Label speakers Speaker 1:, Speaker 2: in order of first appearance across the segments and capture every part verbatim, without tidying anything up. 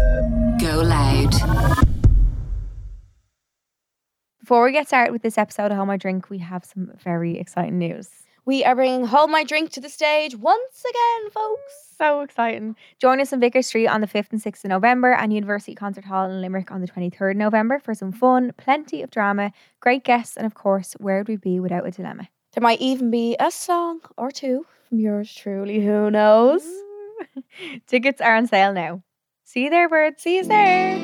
Speaker 1: Go Loud.
Speaker 2: Before we get started with this episode of Hold My Drink, we have some very exciting news.
Speaker 3: We are bringing Hold My Drink to the stage once again, folks.
Speaker 2: So exciting. Join us in Vicar Street on the fifth and sixth of November and University Concert Hall in Limerick on the twenty-third of November for some fun, plenty of drama, great guests, and of course, where would we be without a dilemma?
Speaker 3: There might even be a song or two from yours truly, who knows?
Speaker 2: Tickets are on sale now. See you there, birds. See you there.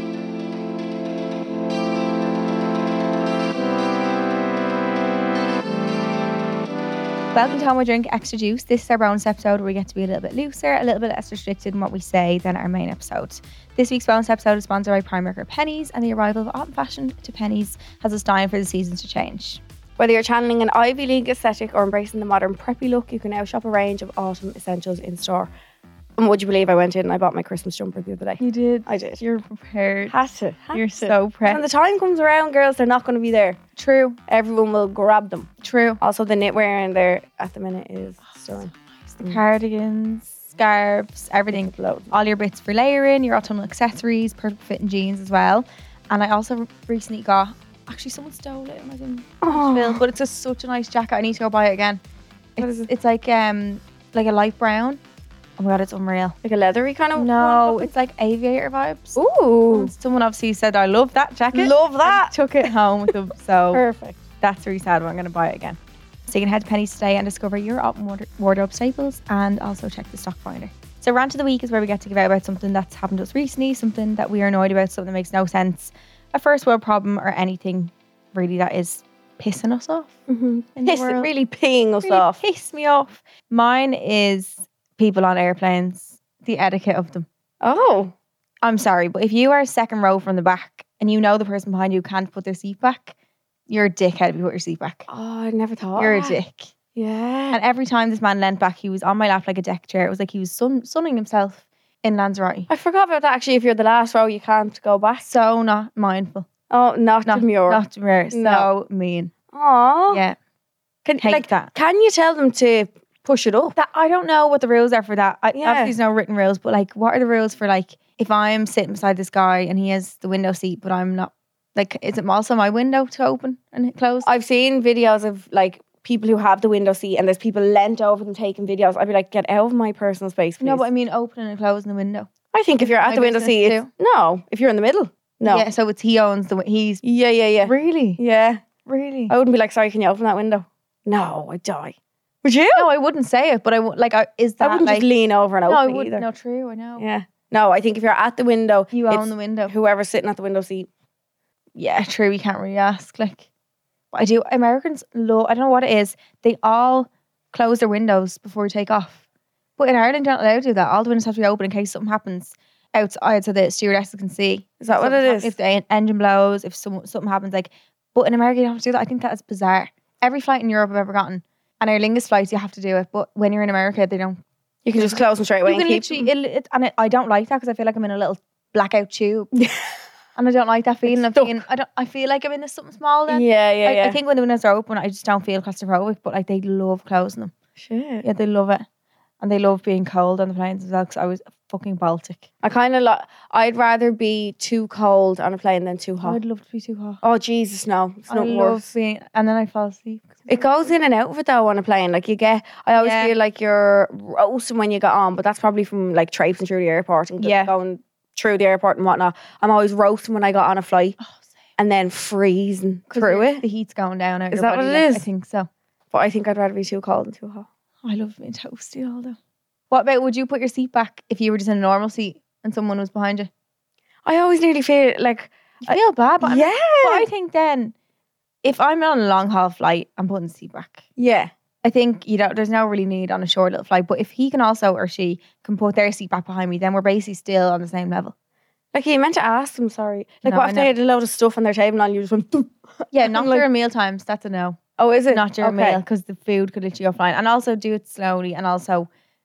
Speaker 2: Welcome to Hold My Drink Extra Juice. This is our bonus episode where we get to be a little bit looser, a little bit less restricted in what we say than our main episode. This week's bonus episode is sponsored by Primark Pennies, and the arrival of autumn fashion to Pennies has us dying for the seasons to change.
Speaker 3: Whether you're channeling an Ivy League aesthetic or embracing the modern preppy look, you can now shop a range of autumn essentials in store. And would you believe I went in and I bought my Christmas jumper the other day?
Speaker 2: You did?
Speaker 3: I did.
Speaker 2: You're prepared.
Speaker 3: Had to. Had
Speaker 2: You're
Speaker 3: to.
Speaker 2: so prepped.
Speaker 3: When the time comes around, girls, they're not going to be there.
Speaker 2: True.
Speaker 3: Everyone will grab them.
Speaker 2: True.
Speaker 3: Also, the knitwear in there at the minute is stunning.
Speaker 2: The cardigans, scarves, everything. All your bits for layering, your autumnal accessories, perfect fitting jeans as well. And I also recently got, actually someone stole it and I didn't
Speaker 3: Oh.
Speaker 2: film, but it's just such a nice jacket. I need to go buy it again.
Speaker 3: What
Speaker 2: It's,
Speaker 3: is it?
Speaker 2: it's like um like a light brown. Oh my god, it's unreal.
Speaker 3: Like a leathery kind of
Speaker 2: No,
Speaker 3: one?
Speaker 2: it's like aviator vibes.
Speaker 3: Ooh.
Speaker 2: Someone obviously said I love that jacket.
Speaker 3: Love that.
Speaker 2: And took it home with them. So
Speaker 3: Perfect.
Speaker 2: that's really sad, but I'm going to buy it again. So you can head to Pennies today and discover your autumn ward- wardrobe staples and also check the stock finder. So rant of the week is where we get to give out about something that's happened to us recently, something that we are annoyed about, something that makes no sense, a first world problem, or anything really that is pissing us off.
Speaker 3: Mm-hmm.
Speaker 2: in the
Speaker 3: Piss,
Speaker 2: world.
Speaker 3: really peeing us
Speaker 2: Really
Speaker 3: off.
Speaker 2: piss me off. Mine is people on airplanes, the etiquette of them.
Speaker 3: Oh.
Speaker 2: I'm sorry, but if you are second row from the back and you know the person behind you can't put their seat back, you're a dickhead if you put your seat back.
Speaker 3: Oh, I never thought.
Speaker 2: You're a
Speaker 3: of that.
Speaker 2: dick.
Speaker 3: Yeah.
Speaker 2: And every time this man leant back, he was on my lap like a deck chair. It was like he was sun- sunning himself in Lanzarote.
Speaker 3: I forgot about that. Actually, if you're the last row, you can't go back.
Speaker 2: So not mindful.
Speaker 3: Oh, not,
Speaker 2: Not
Speaker 3: demure.
Speaker 2: Not demure.
Speaker 3: No.
Speaker 2: So mean.
Speaker 3: Aww.
Speaker 2: Yeah.
Speaker 3: Can,
Speaker 2: Take
Speaker 3: like,
Speaker 2: that.
Speaker 3: Can you tell them to push it up?
Speaker 2: That I don't know what the rules are for that. I,
Speaker 3: Yeah.
Speaker 2: Obviously, there's no written rules, but like, what are the rules for like if I'm sitting beside this guy and he has the window seat, but I'm not? Like, is it also my window to open and close?
Speaker 3: I've seen videos of like people who have the window seat and there's people leant over them taking videos. I'd be like, get out of my personal space, please.
Speaker 2: No, but I mean opening and closing the window.
Speaker 3: I think if you're at
Speaker 2: My
Speaker 3: the window
Speaker 2: business
Speaker 3: seat, it's,
Speaker 2: too.
Speaker 3: no. If you're in the middle, no.
Speaker 2: Yeah, so it's he owns the. wi- He's
Speaker 3: Yeah, yeah, yeah.
Speaker 2: really,
Speaker 3: Yeah.
Speaker 2: really.
Speaker 3: I wouldn't be like, sorry, can you open that window? No, I'd die. Would you?
Speaker 2: No, I wouldn't say it, but I would like. I, is
Speaker 3: I
Speaker 2: that
Speaker 3: wouldn't
Speaker 2: like?
Speaker 3: just lean over and
Speaker 2: no, I
Speaker 3: open it
Speaker 2: wouldn't.
Speaker 3: either.
Speaker 2: No, true. I know.
Speaker 3: Yeah. No, I think if you're at the window,
Speaker 2: You
Speaker 3: it's
Speaker 2: own the window.
Speaker 3: whoever's sitting at the window seat.
Speaker 2: Yeah, true. You can't really ask. Like, but I do. Americans love. I don't know what it is. They all close their windows before we take off. But in Ireland, you're not allowed to do that. All the windows have to be open in case something happens outside, so the stewardesses can see.
Speaker 3: Is that what
Speaker 2: Something
Speaker 3: it
Speaker 2: hap-
Speaker 3: is?
Speaker 2: If the en- engine blows, if some, something happens, like. But in America, you don't have to do that. I think that is bizarre. Every flight in Europe I've ever gotten, and Aer Lingus flights, you have to do it. But when you're in America, they don't.
Speaker 3: You can just close them straight away
Speaker 2: You
Speaker 3: and
Speaker 2: can
Speaker 3: keep
Speaker 2: literally, it, it, and it, I don't like that because I feel like I'm in a little blackout tube, and I don't like that feeling of
Speaker 3: stuck.
Speaker 2: being. I don't. I feel like I'm in this something small. Then
Speaker 3: Yeah, yeah,
Speaker 2: I,
Speaker 3: yeah.
Speaker 2: I think when the windows are open, I just don't feel claustrophobic. But like they love closing them.
Speaker 3: Shit.
Speaker 2: Yeah, they love it, and they love being cold on the planes as well. Because I was fucking Baltic.
Speaker 3: I kind of like. I'd rather be too cold on a plane than too hot.
Speaker 2: I'd love to be too hot.
Speaker 3: Oh Jesus, no! It's
Speaker 2: I
Speaker 3: not
Speaker 2: love
Speaker 3: worse.
Speaker 2: being, and then I fall asleep.
Speaker 3: It goes in and out of it though on a plane. Like you get, I always
Speaker 2: Yeah.
Speaker 3: feel like you're roasting when you get on, but that's probably from like traipsing through the airport and
Speaker 2: Yeah.
Speaker 3: going through the airport and whatnot. I'm always roasting when I got on a flight
Speaker 2: Oh,
Speaker 3: and then freezing
Speaker 2: 'Cause
Speaker 3: through
Speaker 2: the-
Speaker 3: it.
Speaker 2: The heat's going down out
Speaker 3: Is
Speaker 2: your
Speaker 3: that
Speaker 2: body.
Speaker 3: what it
Speaker 2: like,
Speaker 3: is?
Speaker 2: I think so.
Speaker 3: But I think I'd rather be too cold than too hot.
Speaker 2: I love being toasty all though. What about, would you put your seat back if you were just in a normal seat and someone was behind you?
Speaker 3: I always nearly feel like,
Speaker 2: You feel bad, but, I'm-
Speaker 3: yeah,
Speaker 2: but I think then if I'm on a long haul flight, I'm putting the seat back.
Speaker 3: yeah.
Speaker 2: I think you know there's no really need on a short little flight, but if he can also or she can put their seat back behind me, then we're basically still on the same level.
Speaker 3: Like you meant to ask them, sorry. Like
Speaker 2: No,
Speaker 3: what
Speaker 2: I
Speaker 3: if
Speaker 2: know.
Speaker 3: they had a load of stuff on their table and you just went, "Dum."
Speaker 2: Yeah, not
Speaker 3: Like-
Speaker 2: during meal times. That's a no.
Speaker 3: Oh, is it?
Speaker 2: Not during
Speaker 3: Okay.
Speaker 2: meal because the food could literally go flying. And also do it slowly. And also,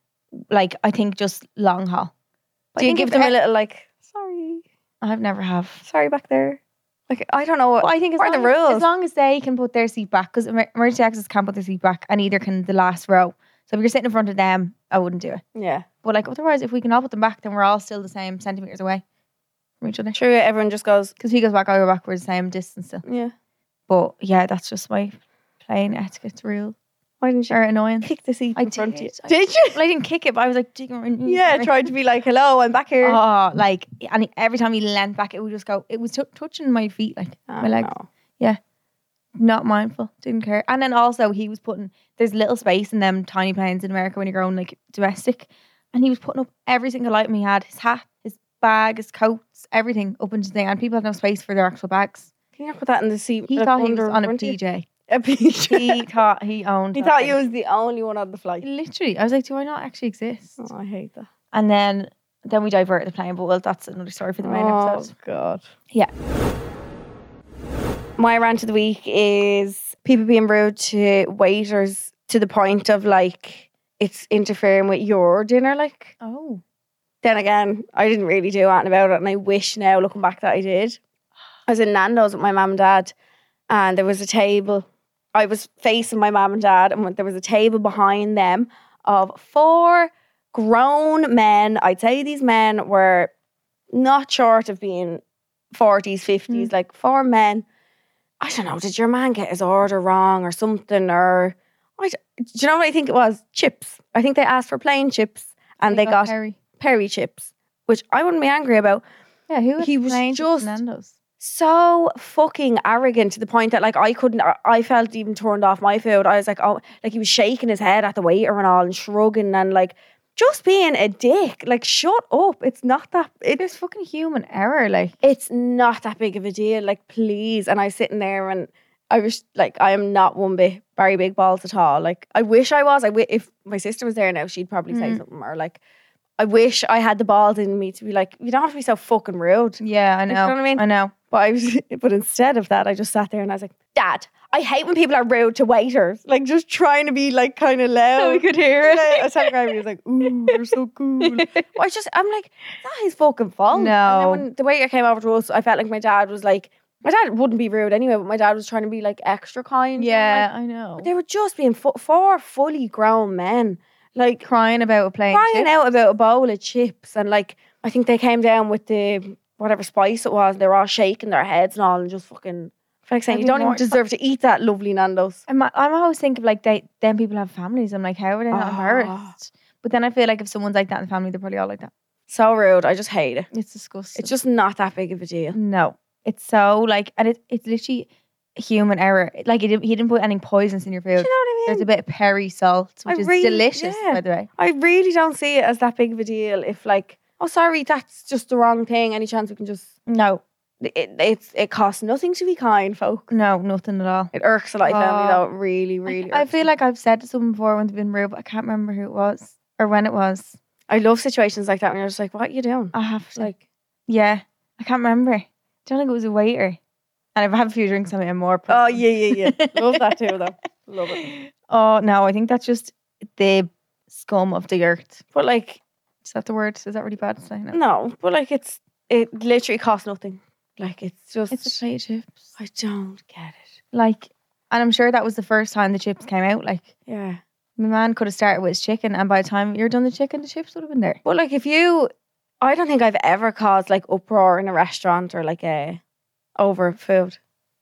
Speaker 2: like I think just long haul. But I
Speaker 3: Do you
Speaker 2: think
Speaker 3: give
Speaker 2: if
Speaker 3: them a
Speaker 2: e-
Speaker 3: little like, sorry,
Speaker 2: I've never have.
Speaker 3: sorry back there? Like I don't know what.
Speaker 2: But I think as
Speaker 3: what
Speaker 2: long,
Speaker 3: are the
Speaker 2: as,
Speaker 3: rules?
Speaker 2: as long as they can put their seat back, because emergency access can't put their seat back, and neither can the last row. So if you're sitting in front of them, I wouldn't do it.
Speaker 3: Yeah.
Speaker 2: But like otherwise, if we can all put them back, then we're all still the same centimeters away. from each other.
Speaker 3: True, everyone just goes,
Speaker 2: Because he goes back, I go back, we're the same distance still.
Speaker 3: yeah.
Speaker 2: But yeah, that's just my plane etiquette rule.
Speaker 3: Why didn't you
Speaker 2: Or annoying.
Speaker 3: kick the seat
Speaker 2: I
Speaker 3: in front of you?
Speaker 2: did. I
Speaker 3: Did you?
Speaker 2: Well, I didn't kick it, but I was like digging around.
Speaker 3: Yeah, tried to be like, hello, I'm back here.
Speaker 2: Oh, like, and every time he leant back, it would just go, it was t- touching my feet, like
Speaker 3: Oh,
Speaker 2: my legs.
Speaker 3: no.
Speaker 2: Not mindful, didn't care. And then also he was putting, there's little space in them tiny planes in America when you're going like domestic. And he was putting up every single item he had, his hat, his bag, his coats, everything up into the thing. And people had no space for their actual bags.
Speaker 3: Can you not put that in the seat?
Speaker 2: He
Speaker 3: like,
Speaker 2: thought he was
Speaker 3: under
Speaker 2: on a
Speaker 3: front of you?
Speaker 2: P J.
Speaker 3: A P J.
Speaker 2: He thought he owned
Speaker 3: He
Speaker 2: that
Speaker 3: thought
Speaker 2: thing.
Speaker 3: you was the only one on the flight.
Speaker 2: Literally. I was like, do I not actually exist?
Speaker 3: Oh, I hate that.
Speaker 2: And then then we diverted the plane, but well, that's another story for the main
Speaker 3: oh,
Speaker 2: episode.
Speaker 3: God.
Speaker 2: Yeah.
Speaker 3: My rant of the week is people being rude to waiters to the point of like it's interfering with your dinner. Like,
Speaker 2: Oh.
Speaker 3: then again, I didn't really do anything about it, and I wish now, looking back, that I did. I was in Nando's with my mum and dad, and there was a table. I was facing my mum and dad, and there was a table behind them of four grown men. I'd say these men were not short of being forties, fifties,
Speaker 2: Mm.
Speaker 3: like four men. I don't know, did your man get his order wrong or something? Or, I, d- do you know what I think it was? Chips. I think they asked for plain chips and they, got
Speaker 2: Perry.
Speaker 3: peri chips, which I wouldn't be angry about.
Speaker 2: Yeah, who
Speaker 3: He was
Speaker 2: planes at
Speaker 3: just-
Speaker 2: Nando's?
Speaker 3: So fucking arrogant to the point that like I couldn't, I- I felt even turned off my food. I was like, oh, like he was shaking his head at the waiter and all and shrugging and like just being a dick. Like, shut up. It's not that, it,
Speaker 2: There's fucking human error, like.
Speaker 3: it's not that big of a deal. Like, please. And I was sitting there and I was like, I am not one bit very big balls at all. Like, I wish I was. I w- if my sister was there now, she'd probably say
Speaker 2: Mm.
Speaker 3: something, or like, I wish I had the balls in me to be like, you don't have to be so fucking rude.
Speaker 2: Yeah, I
Speaker 3: You
Speaker 2: know.
Speaker 3: know what I mean?
Speaker 2: I know.
Speaker 3: But I was, but instead of that, I just sat there and I was like, Dad, I hate when people are rude to waiters. Like, just trying to be like kind of loud.
Speaker 2: we could hear
Speaker 3: Yeah, I
Speaker 2: it.
Speaker 3: was telling Grammy, he was like, ooh, you're so cool. I just, I'm like, that is fucking fault.
Speaker 2: No.
Speaker 3: And then when the waiter came over to us, I felt like my dad was like, my dad wouldn't be rude anyway, but my dad was trying to be like extra kind.
Speaker 2: Yeah,
Speaker 3: And,
Speaker 2: I know.
Speaker 3: like, they were just being fu- four fully grown men, like
Speaker 2: Crying about a plane.
Speaker 3: crying out about a bowl of chips. And like, I think they came down with the whatever spice it was. They were all shaking their heads and all and just fucking, I feel like saying,
Speaker 2: I'd
Speaker 3: you
Speaker 2: be
Speaker 3: don't even
Speaker 2: more-
Speaker 3: deserve to eat that lovely Nando's.
Speaker 2: I'm, I'm always thinking like they then people have families. I'm like, how are they not
Speaker 3: Ah.
Speaker 2: embarrassed? But then I feel like if someone's like that in the family, they're probably all like that.
Speaker 3: So rude. I just hate it.
Speaker 2: It's disgusting.
Speaker 3: It's just not that big of a deal.
Speaker 2: no. It's so like, and it, it's literally human error. Like he didn't, he didn't put any poisons in your
Speaker 3: Do you know
Speaker 2: food.
Speaker 3: what I
Speaker 2: There's
Speaker 3: mean?
Speaker 2: a bit of peri salt, which
Speaker 3: I
Speaker 2: is
Speaker 3: really-
Speaker 2: delicious,
Speaker 3: yeah.
Speaker 2: by the way.
Speaker 3: I really don't see it as that big of a deal if like, oh, sorry, that's just the wrong thing. Any chance we can just,
Speaker 2: No,
Speaker 3: it, it's, it costs nothing to be kind, folk.
Speaker 2: no, nothing at all.
Speaker 3: It irks a lot of family
Speaker 2: Oh.
Speaker 3: though. It really, really
Speaker 2: I
Speaker 3: irks
Speaker 2: feel
Speaker 3: me.
Speaker 2: like I've said to someone before when they've been rude, but I can't remember who it was or when it was.
Speaker 3: I love situations like that when you're just like, what are you doing?
Speaker 2: I have to.
Speaker 3: Like,
Speaker 2: Yeah, I can't remember. I don't think it was a waiter. And if I have a few drinks, I'm more.
Speaker 3: oh, yeah, yeah, yeah. Love that too, though. Love it.
Speaker 2: Oh no, I think that's just the scum of the earth.
Speaker 3: But like,
Speaker 2: Is that the word? Is that really bad to say? No.
Speaker 3: no, but like, it's, it literally costs nothing. Like, it's just,
Speaker 2: It's a plate of chips.
Speaker 3: I don't get it.
Speaker 2: Like, and I'm sure that was the first time the chips came out. Like,
Speaker 3: Yeah.
Speaker 2: my man could have started with his chicken, and by the time you're done the chicken, the chips would have been there.
Speaker 3: But like, if you, I don't think I've ever caused like uproar in a restaurant or like a, over food.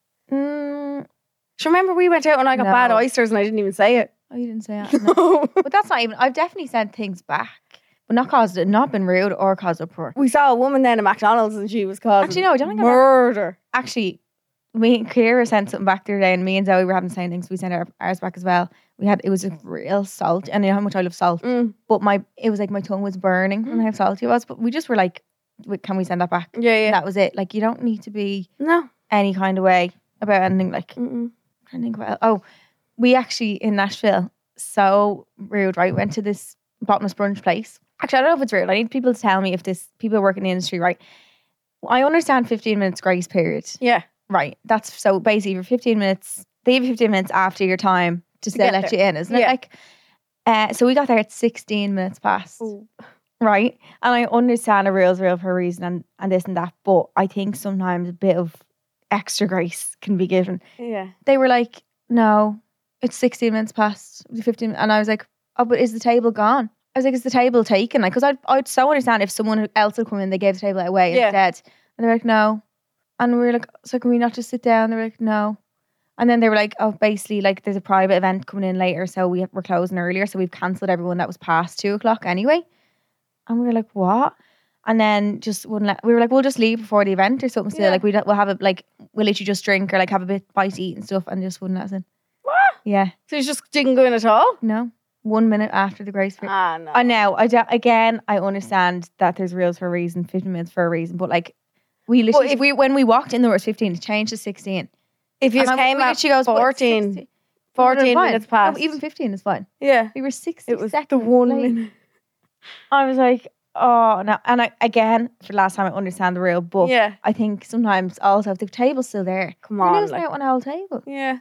Speaker 2: Mm,
Speaker 3: Do you remember we went out and I got bad
Speaker 2: No.
Speaker 3: oysters and I didn't even say it?
Speaker 2: oh, you didn't say that. No. But that's not even. I've definitely said things back, but not caused it, not been rude or caused uproar.
Speaker 3: We saw a woman then at McDonald's and she was causing
Speaker 2: Actually, no, I don't think I've ever-
Speaker 3: murder.
Speaker 2: Actually, me and Kira sent something back the other day, and me and Zoe were having the same things. We sent our, ours back as well. We had it was a real salt, and you know how much I love salt.
Speaker 3: Mm.
Speaker 2: But my it was like my tongue was burning from how salty it was. But we just were like, "Wait, can we send that back?"
Speaker 3: Yeah, yeah.
Speaker 2: And that was it. Like, you don't need to be
Speaker 3: No.
Speaker 2: any kind of way about anything. Like,
Speaker 3: Mm-mm.
Speaker 2: I'm trying to think about. Oh, we actually in Nashville, so rude. Right, went to this bottomless brunch place. Actually, I don't know if it's rude. I need people to tell me if this people who work in the industry. Right, I understand fifteen minutes grace period.
Speaker 3: Yeah.
Speaker 2: Right, that's so basically for fifteen minutes. They give you fifteen minutes after your time to still
Speaker 3: get
Speaker 2: let
Speaker 3: there.
Speaker 2: you in, isn't it?
Speaker 3: Yeah.
Speaker 2: Like, uh, so we got there at sixteen minutes past.
Speaker 3: Ooh.
Speaker 2: Right, and I understand a rule's real for a reason, and and this and that. But I think sometimes a bit of extra grace can be given.
Speaker 3: Yeah.
Speaker 2: They were like, "No, it's sixteen minutes past fifteen," and I was like, "Oh, but is the table gone?" I was like, "Is the table taken?" Like, because I'd I'd so understand if someone else had come in, they gave the table away
Speaker 3: Yeah.
Speaker 2: instead. And they're like, no. And we were like, so can we not just sit down? They were like, no. And then they were like, oh, basically, like there's a private event coming in later, so we, we're closing earlier, so we've cancelled everyone that was past two o'clock anyway. And we were like, what? And then just wouldn't let, we were like, we'll just leave before the event or something still.
Speaker 3: Yeah.
Speaker 2: Like we'd, we'll have a, like, we'll let you just drink or like have a bit bite to eat and stuff, and just wouldn't let us in.
Speaker 3: What?
Speaker 2: Yeah.
Speaker 3: So you just didn't go in at all?
Speaker 2: No. One minute after the grace period.
Speaker 3: Ah, no.
Speaker 2: I know. I do, again, I understand that there's rules for a reason, fifteen minutes for a reason, but like, we literally,
Speaker 3: if-
Speaker 2: we when we walked in, there was fifteen. It changed to sixteen.
Speaker 3: If you
Speaker 2: And I-
Speaker 3: came
Speaker 2: we
Speaker 3: at
Speaker 2: literally goes, "What,
Speaker 3: fourteen,
Speaker 2: sixty?"
Speaker 3: fourteen
Speaker 2: Fine.
Speaker 3: minutes
Speaker 2: No,
Speaker 3: past.
Speaker 2: even fifteen is fine.
Speaker 3: Yeah.
Speaker 2: We were sixty
Speaker 3: It was
Speaker 2: seconds
Speaker 3: the one
Speaker 2: late.
Speaker 3: minute.
Speaker 2: I was like, oh no. And I, again, for the last time, I understand the rule, but
Speaker 3: Yeah.
Speaker 2: I think sometimes also if the table's still there,
Speaker 3: Come
Speaker 2: we're
Speaker 3: on.
Speaker 2: losing
Speaker 3: Like,
Speaker 2: out on our whole table.
Speaker 3: yeah.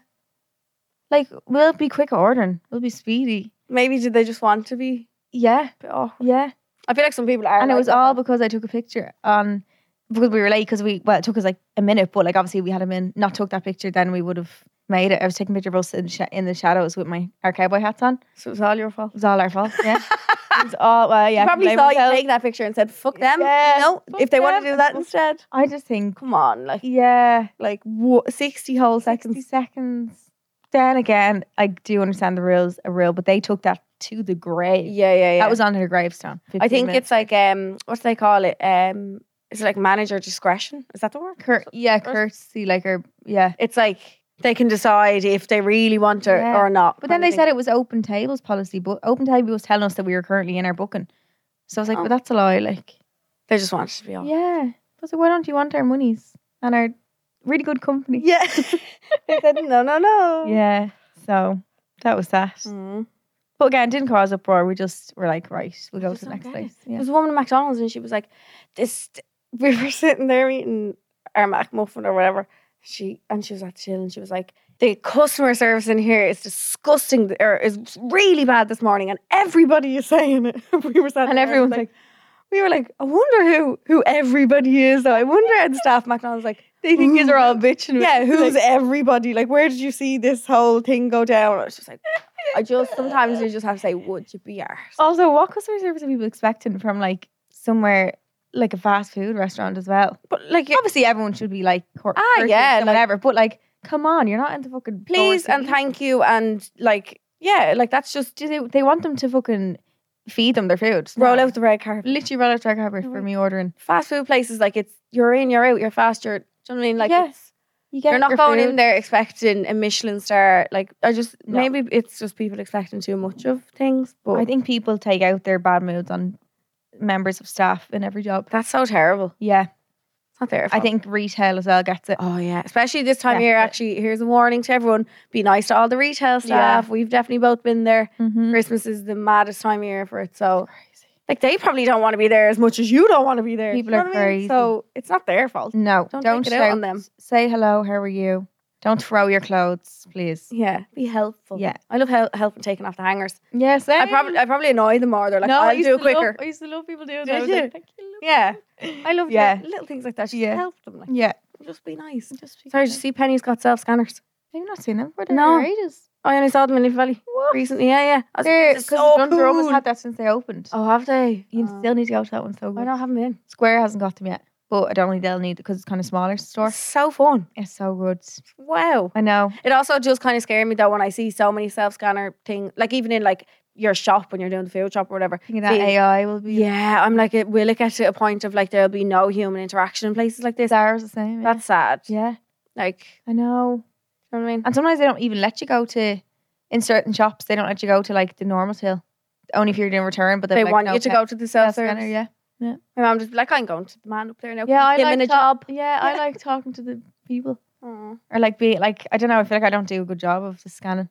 Speaker 2: Like, we'll be quick ordering. We'll be speedy.
Speaker 3: Maybe did they just want to be
Speaker 2: Yeah.
Speaker 3: a bit awkward?
Speaker 2: Yeah.
Speaker 3: I feel like some people are.
Speaker 2: And it
Speaker 3: like
Speaker 2: was
Speaker 3: that,
Speaker 2: all
Speaker 3: though.
Speaker 2: because I took a picture on, because we were late, because we, well, it took us like a minute, but like obviously we had him in, not took that picture, then we would have made it. I was taking a picture of us in, sh- in the shadows with my, our cowboy hats on.
Speaker 3: So it was all your fault.
Speaker 2: It was all our fault, yeah. It was all, well, yeah.
Speaker 3: You probably
Speaker 2: blame
Speaker 3: saw you
Speaker 2: myself.
Speaker 3: take that picture and said, fuck them.
Speaker 2: Yeah,
Speaker 3: No,
Speaker 2: fuck
Speaker 3: if they want
Speaker 2: them.
Speaker 3: to do that instead.
Speaker 2: I just think,
Speaker 3: Come on. Like,
Speaker 2: yeah,
Speaker 3: like what, sixty whole
Speaker 2: sixty
Speaker 3: seconds.
Speaker 2: seconds. Then again, I do understand the rules are real, but they took that to the grave.
Speaker 3: Yeah, yeah, yeah.
Speaker 2: That was on her gravestone.
Speaker 3: I
Speaker 2: fifteen
Speaker 3: think
Speaker 2: minutes.
Speaker 3: it's like, um, what do they call it? Um, Is it like manager discretion? Is that the word?
Speaker 2: Cur- yeah, courtesy, like, or, yeah.
Speaker 3: It's like they can decide if they really want it
Speaker 2: Yeah.
Speaker 3: or not.
Speaker 2: But then they said it was open tables policy, but open table was telling us that we were currently in our booking. So I was like,
Speaker 3: Oh.
Speaker 2: well, that's a lie. Like,
Speaker 3: they just wanted to be on.
Speaker 2: yeah. I was like, why don't you want our monies and our really good company?
Speaker 3: Yeah. They said no, no, no.
Speaker 2: Yeah. So that was that.
Speaker 3: Mm.
Speaker 2: But again, didn't cause uproar. We just were like, right, we'll go
Speaker 3: Just
Speaker 2: to the
Speaker 3: don't
Speaker 2: next
Speaker 3: get
Speaker 2: place.
Speaker 3: There
Speaker 2: Yeah.
Speaker 3: was a woman at McDonald's and she was like, "This." We were sitting there eating our McMuffin or whatever. She and she was at the chill and she was like, "The customer service in here is disgusting, or is really bad this morning, and everybody is saying it." We were sat
Speaker 2: And
Speaker 3: there,
Speaker 2: everyone's like,
Speaker 3: we were like, "I wonder who who everybody is." Though I wonder how the staff at McDonald's like.
Speaker 2: they think
Speaker 3: "Who-
Speaker 2: these are all bitching.
Speaker 3: Yeah, who's
Speaker 2: like,
Speaker 3: everybody? Like, where did you see this whole thing go down? I was just like, I just sometimes you just have to say, "Would you be arse?"
Speaker 2: also, what customer service are people expecting from like somewhere like a fast food restaurant as well?
Speaker 3: But like,
Speaker 2: Obviously, everyone should be like, cor-
Speaker 3: Ah,
Speaker 2: courteous
Speaker 3: yeah,
Speaker 2: and
Speaker 3: like-
Speaker 2: whatever. But like, come on, you're not into fucking
Speaker 3: please and thank you, and like, yeah, like that's just
Speaker 2: Do they, they want them to fucking feed them their food.
Speaker 3: roll
Speaker 2: No.
Speaker 3: out the red carpet.
Speaker 2: Literally roll out the red carpet for me ordering.
Speaker 3: Fast food places, like it's you're in, you're out, you're fast, you're. Do you know what I mean? Like,
Speaker 2: Yeah.
Speaker 3: it's,
Speaker 2: You get
Speaker 3: you're not
Speaker 2: your
Speaker 3: going
Speaker 2: food.
Speaker 3: in there expecting a Michelin star. Like, I just
Speaker 2: No.
Speaker 3: maybe it's just people expecting too much of things. But
Speaker 2: I think people take out their bad moods on members of staff in every job.
Speaker 3: that's so terrible.
Speaker 2: Yeah,
Speaker 3: It's not their
Speaker 2: I
Speaker 3: fault.
Speaker 2: think retail as well gets it.
Speaker 3: Oh yeah, especially this time of year.
Speaker 2: Definitely.
Speaker 3: Actually, here's a warning to everyone: be nice to all the retail staff. We've definitely both been there.
Speaker 2: Mm-hmm.
Speaker 3: Christmas is the maddest time of year for it. So, like, they probably don't want to be there as much as you don't want to be there.
Speaker 2: People
Speaker 3: You know
Speaker 2: are
Speaker 3: what I mean?
Speaker 2: crazy.
Speaker 3: So it's not their fault.
Speaker 2: No,
Speaker 3: Don't
Speaker 2: don't,
Speaker 3: take it out
Speaker 2: shout.
Speaker 3: on them.
Speaker 2: Say hello. How are you? Don't throw your clothes, please.
Speaker 3: Yeah, be helpful.
Speaker 2: Yeah.
Speaker 3: I love hel- helping taking off the hangers.
Speaker 2: Yeah, same.
Speaker 3: I probably I probably annoy them more. They're like,
Speaker 2: no, I
Speaker 3: I'll
Speaker 2: used
Speaker 3: do it
Speaker 2: to love-
Speaker 3: quicker.
Speaker 2: I used to love people doing
Speaker 3: Did
Speaker 2: that. I was
Speaker 3: you?
Speaker 2: like, thank you.
Speaker 3: Yeah, I love
Speaker 2: Yeah.
Speaker 3: little, little things like that. Just
Speaker 2: Yeah.
Speaker 3: help them. Like,
Speaker 2: Yeah.
Speaker 3: just be nice.
Speaker 2: Just be
Speaker 3: Sorry, did you see Penny's got self scanners?
Speaker 2: I've not seen them for their
Speaker 3: No.
Speaker 2: ages.
Speaker 3: I only saw them in Little Valley
Speaker 2: What?
Speaker 3: recently. Yeah, yeah. I was
Speaker 2: They're
Speaker 3: like,
Speaker 2: because
Speaker 3: this is so
Speaker 2: Dundrum has
Speaker 3: cool.
Speaker 2: had that since they opened.
Speaker 3: Oh, have they?
Speaker 2: You
Speaker 3: Oh.
Speaker 2: still need to go to that one. So
Speaker 3: I
Speaker 2: good.
Speaker 3: don't have them in.
Speaker 2: Square hasn't got them yet, but I don't think they'll need it because it's kind of smaller store.
Speaker 3: It's so fun.
Speaker 2: It's so good.
Speaker 3: Wow.
Speaker 2: I know.
Speaker 3: It also just kind of scared me though when I see so many self scanner thing, like even in like your shop when you're doing the food shop or whatever.
Speaker 2: Thinking that
Speaker 3: See,
Speaker 2: A I will be.
Speaker 3: Yeah, I'm like, it will it get to a point of like there'll be no human interaction in places like this?
Speaker 2: Ours the same. Yeah.
Speaker 3: That's sad.
Speaker 2: yeah.
Speaker 3: Like,
Speaker 2: I know.
Speaker 3: you know what I mean?
Speaker 2: And sometimes they don't even let you go to, in certain shops, they don't let you go to like the normal till. Only if you're doing return, but
Speaker 3: They
Speaker 2: like,
Speaker 3: want
Speaker 2: no
Speaker 3: you to
Speaker 2: ca-
Speaker 3: go to the self
Speaker 2: scanner.
Speaker 3: service.
Speaker 2: Yeah.
Speaker 3: My mom just be like, I'm going to the man up there now.
Speaker 2: Yeah, I
Speaker 3: Keep him
Speaker 2: like
Speaker 3: in a
Speaker 2: ta-
Speaker 3: job.
Speaker 2: Yeah, I
Speaker 3: Yeah.
Speaker 2: like talking to the people.
Speaker 3: Aw.
Speaker 2: Or like be like, I don't know, I feel like I don't do a good job of the scanning.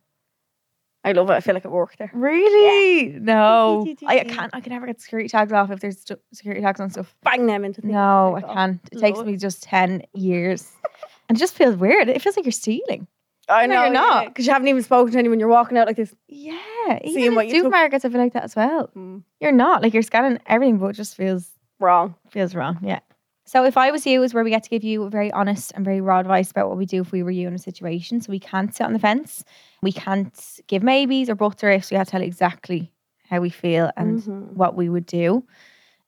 Speaker 3: I love it. I feel like I work there.
Speaker 2: Really? No. I, I can't, I can never get security tags off if there's stu- security tags on stuff.
Speaker 3: Bang them into things.
Speaker 2: No, I
Speaker 3: Take off.
Speaker 2: can't. It takes
Speaker 3: Love
Speaker 2: me just ten years. And it just feels weird. It feels like you're stealing.
Speaker 3: I
Speaker 2: No,
Speaker 3: know
Speaker 2: you're not.
Speaker 3: because you haven't even spoken to anyone. You're walking out like this.
Speaker 2: Yeah.
Speaker 3: Seeing
Speaker 2: Even
Speaker 3: what
Speaker 2: in
Speaker 3: you took-
Speaker 2: supermarkets, I feel like that as well.
Speaker 3: Mm,
Speaker 2: You're not. Like you're scanning everything, but it just feels
Speaker 3: wrong.
Speaker 2: feels wrong. Yeah. So if I was you is where we get to give you very honest and very raw advice about what we do if we were you in a situation. So we can't sit on the fence. We can't give maybes or buts or ifs. We have to tell exactly how we feel and
Speaker 3: Mhm.
Speaker 2: what we would do.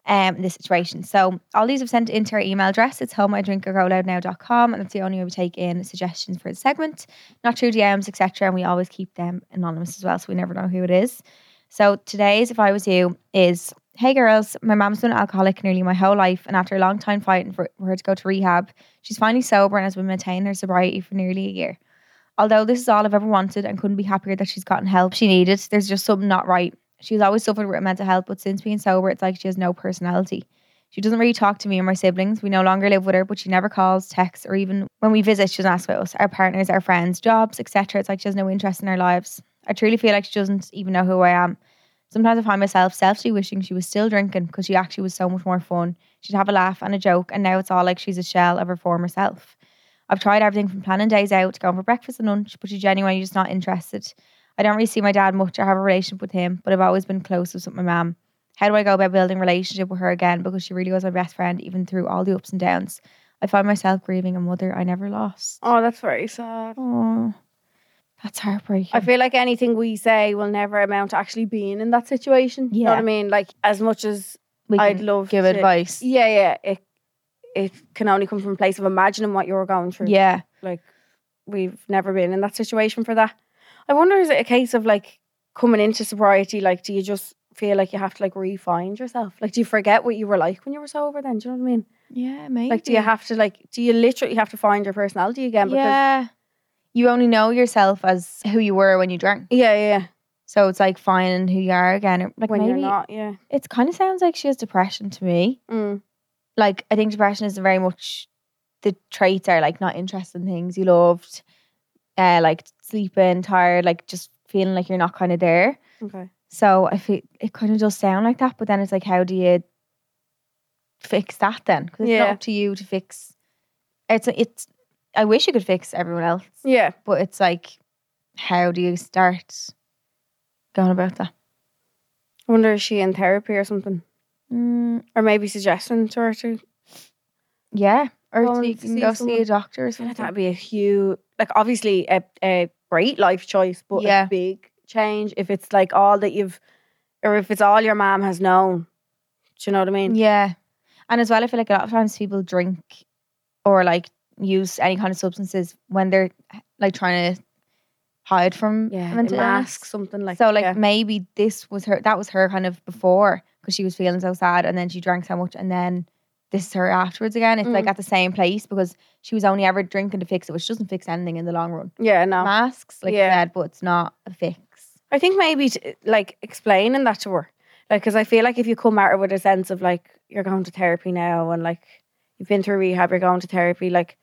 Speaker 2: um, in this situation. So all these have sent into our email address. It's home I drink or go loud now dot com, and that's the only way we take in suggestions for the segment, not through D Ms, et cetera. And we always keep them anonymous as well, so we never know who it is. So today's, if I was you, is, hey girls, my mom's been an alcoholic nearly my whole life, and after a long time fighting for her to go to rehab, she's finally sober and has been maintaining her sobriety for nearly a year. Although this is all I've ever wanted and couldn't be happier that she's gotten help she needed, there's just something not right. She's always suffered with mental health, but since being sober, it's like she has no personality. She doesn't really talk to me or my siblings. We no longer live with her, but she never calls, texts, or even when we visit, she doesn't ask about us, our partners, our friends, jobs, et cetera. It's like she has no interest in our lives. I truly feel like she doesn't even know who I am. Sometimes I find myself selfishly wishing she was still drinking because she actually was so much more fun. She'd have a laugh and a joke, and now it's all like she's a shell of her former self. I've tried everything from planning days out to going for breakfast and lunch, but she's genuinely just not interested. I don't really see my dad much or have a relationship with him, but I've always been close with my mum. How do I go about building a relationship with her again? Because she really was my best friend, even through all the ups and downs. I find myself grieving a mother I never lost.
Speaker 3: Oh, that's very sad.
Speaker 2: Oh, that's heartbreaking.
Speaker 3: I feel like anything we say will never amount to actually being in that situation. You know
Speaker 2: Yeah.
Speaker 3: what I mean? Like, as much as
Speaker 2: we
Speaker 3: I'd
Speaker 2: can
Speaker 3: love
Speaker 2: give
Speaker 3: to,
Speaker 2: advice.
Speaker 3: Yeah, yeah. It it can only come from a place of imagining what you're going through.
Speaker 2: Yeah.
Speaker 3: Like, we've never been in that situation for that. I wonder, is it a case of like coming into sobriety, like, do you just feel like you have to like re-find yourself? Like, do you forget what you were like when you were sober then? Do you know what I mean?
Speaker 2: Yeah, maybe.
Speaker 3: Like, do you have to like, do you literally have to find your personality again? Because,
Speaker 2: Yeah. You only know yourself as who you were when you drank.
Speaker 3: yeah, yeah.
Speaker 2: So it's like finding who you are again. Like
Speaker 3: When
Speaker 2: maybe
Speaker 3: you're not, yeah.
Speaker 2: it kind of sounds like she has depression to me.
Speaker 3: Mm.
Speaker 2: Like, I think depression is very much, the traits are like not interested in things you loved, uh, like sleeping, tired, like just feeling like you're not kind of there.
Speaker 3: Okay.
Speaker 2: So I feel it kind of does sound like that, but then it's like, how do you fix that then? Because it's
Speaker 3: Yeah.
Speaker 2: not up to you to fix. It's it's. I wish you could fix everyone else,
Speaker 3: Yeah.
Speaker 2: but it's like, how do you start going about that?
Speaker 3: I wonder, is she in therapy or something?
Speaker 2: Mm,
Speaker 3: Or maybe suggesting to her to.
Speaker 2: yeah, or
Speaker 3: Go
Speaker 2: so
Speaker 3: and
Speaker 2: you can
Speaker 3: see
Speaker 2: go see
Speaker 3: someone.
Speaker 2: a doctor or
Speaker 3: I feel like
Speaker 2: something.
Speaker 3: that'd be a huge, like, obviously a, a great life choice, but
Speaker 2: Yeah.
Speaker 3: a big change if it's like all that you've, or if it's all your mom has known. Do you know what I mean?
Speaker 2: Yeah. And as well, I feel like a lot of times people drink or like use any kind of substances when they're like trying to hide from
Speaker 3: Yeah.
Speaker 2: mental
Speaker 3: Mask,
Speaker 2: illness.
Speaker 3: something like
Speaker 2: So like
Speaker 3: yeah.
Speaker 2: maybe this was her, that was her kind of before, because she was feeling so sad and then she drank so much, and then this is her afterwards again. It's like
Speaker 3: Mm.
Speaker 2: at the same place because she was only ever drinking to fix it, which doesn't fix anything in the long run.
Speaker 3: Yeah, no.
Speaker 2: Masks, like
Speaker 3: Yeah.
Speaker 2: you said, but it's not a fix.
Speaker 3: I think maybe t- like explaining that to her. Like, because I feel like if you come at her with a sense of like, you're going to therapy now and like, you've been through rehab, you're going to therapy, like,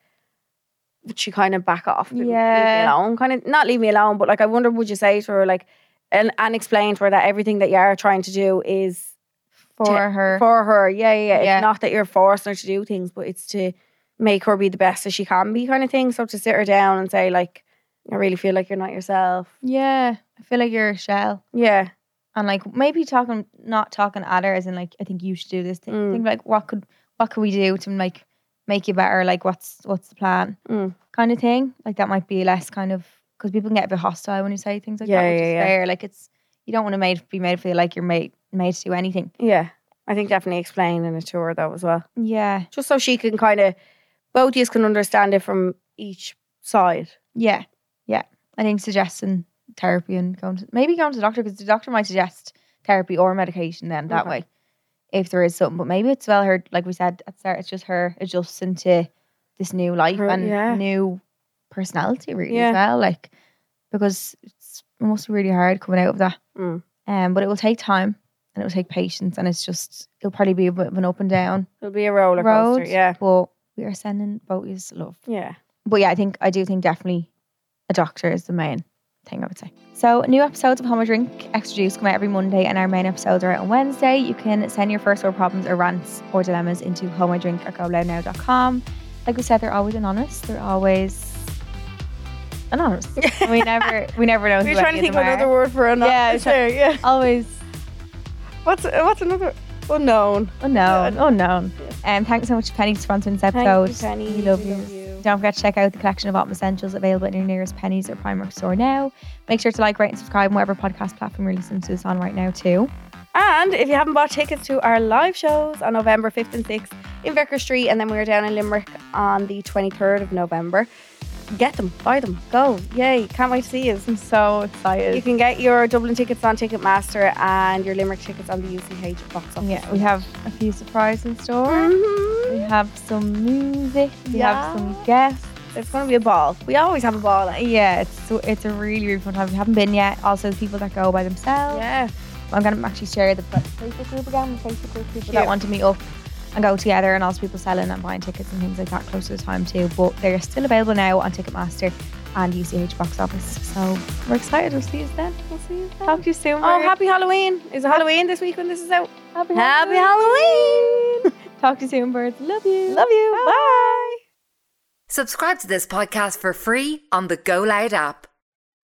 Speaker 3: would she kind of back off? and
Speaker 2: Yeah.
Speaker 3: Leave me alone. Kind of, not leave me alone, but like, I wonder, would you say to her, like, and, and explain to her that everything that you are trying to do is
Speaker 2: For
Speaker 3: to-
Speaker 2: her.
Speaker 3: for her. Yeah, yeah, yeah.
Speaker 2: Yeah.
Speaker 3: It's not that you're forcing her to do things, but it's to make her be the best as she can be, kind of thing. So to sit her down and say, like, I really feel like you're not yourself.
Speaker 2: Yeah. I feel like you're a shell.
Speaker 3: Yeah.
Speaker 2: And like maybe talking, not talking at her as in like, I think you should do this thing.
Speaker 3: Mm.
Speaker 2: Think like, what could, what could we do to like make you better? Like, what's, what's the plan?
Speaker 3: Mm.
Speaker 2: Kind of thing. Like that might be less kind of, because people can get a bit hostile when you say things like
Speaker 3: Yeah,
Speaker 2: that, which
Speaker 3: yeah,
Speaker 2: is
Speaker 3: yeah.
Speaker 2: fair. Like it's, you don't want to made, be made feel like you're made, made to do anything.
Speaker 3: Yeah. I think definitely explaining it to her though as well.
Speaker 2: Yeah.
Speaker 3: Just so she can kind of, both of you can understand it from each side.
Speaker 2: Yeah. Yeah. I think suggesting therapy and going to, maybe going to the doctor, because the doctor might suggest therapy or medication then that
Speaker 3: Okay.
Speaker 2: way, if there is something. But maybe it's well her, like we said at the start, it's just her adjusting to this new life
Speaker 3: Her-
Speaker 2: and
Speaker 3: yeah.
Speaker 2: new personality really
Speaker 3: Yeah.
Speaker 2: as well. Like, because it's, it must be really hard coming out of that.
Speaker 3: Mm.
Speaker 2: Um, but it will take time and it will take patience, and it's just, it'll probably be a bit of an up and down
Speaker 3: It'll be a roller
Speaker 2: road.
Speaker 3: coaster. Yeah.
Speaker 2: But we are sending both of yous love.
Speaker 3: Yeah.
Speaker 2: But yeah, I think I do think definitely a doctor is the main thing I would say. So new episodes of Home or Drink Extra Juice come out every Monday, and our main episodes are out on Wednesday. You can send your first world problems or rants or dilemmas into home or drink or go loud now dot com. Like we said, they're always anonymous. They're always anonymous. we never we never know who
Speaker 3: We're trying to
Speaker 2: any
Speaker 3: think
Speaker 2: of
Speaker 3: of
Speaker 2: them
Speaker 3: another
Speaker 2: are.
Speaker 3: word for
Speaker 2: Yeah,
Speaker 3: anonymous.
Speaker 2: sure.
Speaker 3: Yeah, yeah.
Speaker 2: Always
Speaker 3: What's what's another unknown?
Speaker 2: unknown. Unknown. Um, thanks so much to Penny for sponsoring this episode.
Speaker 3: Thank you, Penny.
Speaker 2: We love
Speaker 3: We
Speaker 2: you.
Speaker 3: love you.
Speaker 2: Don't forget to check out the collection of Autumn Essentials available at your nearest Pennies or Primark store now. Make sure to like, rate and subscribe on whatever podcast platform you're listening to this on right now too.
Speaker 3: And if you haven't bought tickets to our live shows on November fifth and sixth in Vicar Street, and then we're down in Limerick on the twenty-third of November, get them, buy them, go. Yay, can't wait to see you.
Speaker 2: I'm so excited.
Speaker 3: You can get your Dublin tickets on Ticketmaster and your Limerick tickets on the U C H box office.
Speaker 2: Yeah, we have a few surprises in store.
Speaker 3: Mm-hmm.
Speaker 2: We have some music. We
Speaker 3: Yeah.
Speaker 2: have some guests.
Speaker 3: It's going to be a ball. We always have a ball. Like.
Speaker 2: Yeah, it's so it's a really, really fun time. We haven't been yet. Also, people that go by themselves.
Speaker 3: Yeah.
Speaker 2: I'm going to actually share the Facebook group again. The Facebook group, people
Speaker 3: Cute.
Speaker 2: that want to meet up and go together, and also people selling and buying tickets and things like that close to the time too. But they're still available now on Ticketmaster and U C H box office. So we're excited. We'll see you then. We'll see you then. Talk to you soon.
Speaker 3: Oh,
Speaker 2: Margaret.
Speaker 3: happy Halloween. Is it Halloween this week when this is out?
Speaker 2: Happy
Speaker 3: Happy
Speaker 2: Halloween.
Speaker 3: Halloween.
Speaker 2: Talk to you soon, birds. Love you.
Speaker 3: Love you. Bye.
Speaker 1: Subscribe to this podcast for free on the Go Loud app.